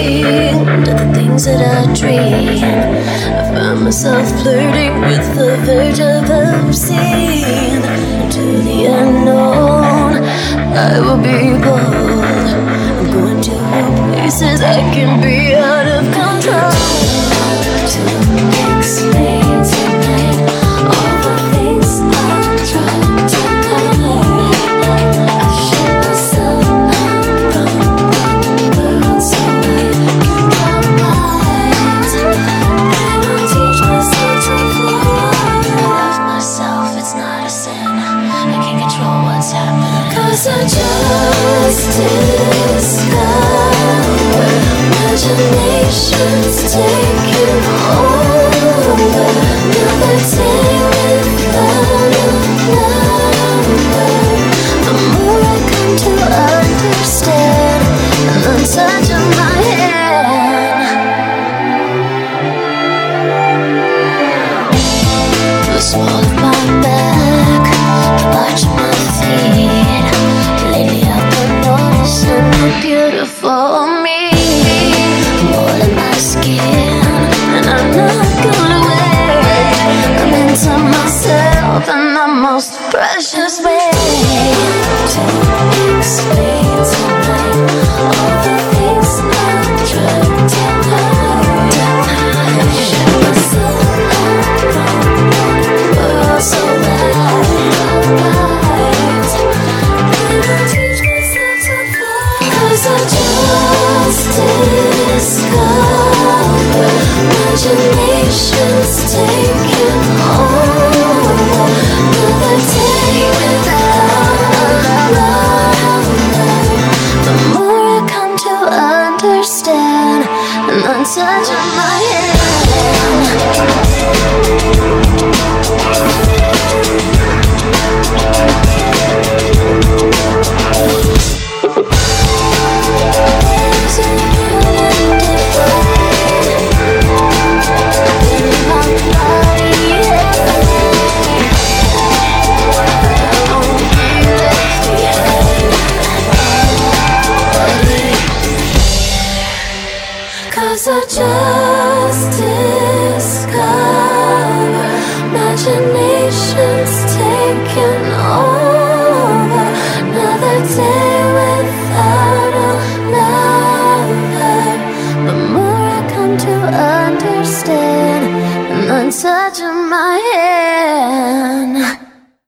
dreamed of the things that I dream. I found myself flirting with the verge of obscene. To the unknown, I will be bold. I'm going to places I can be out of control. To explain tonight all the things I've tried to hide. I shut myself out from the world so I can drop light. I will teach myself to fly. Love myself, it's not a sin. I can't control what's happening. 'Cause I just discovered imagination's taking over. Another day without a number. The more I come to understand, and the touch of my hand, the small of my back, the arch of my feet. Lately I've been noticing the beautiful me. More in my skin, and I'm not gonna wait. I'm into myself in the most precious way. To explain tonight all the things I've tried to hide. I shut myself out from the world so that I can light. I will teach myself to fly. 'Cause I just discovered imagination's taking over. Another day without a number. The more I come to understand, and the touch of my hand. Cause I just discovered imagination's taking over. Another day without a lover. The more I come to understand, and the touch of my hand.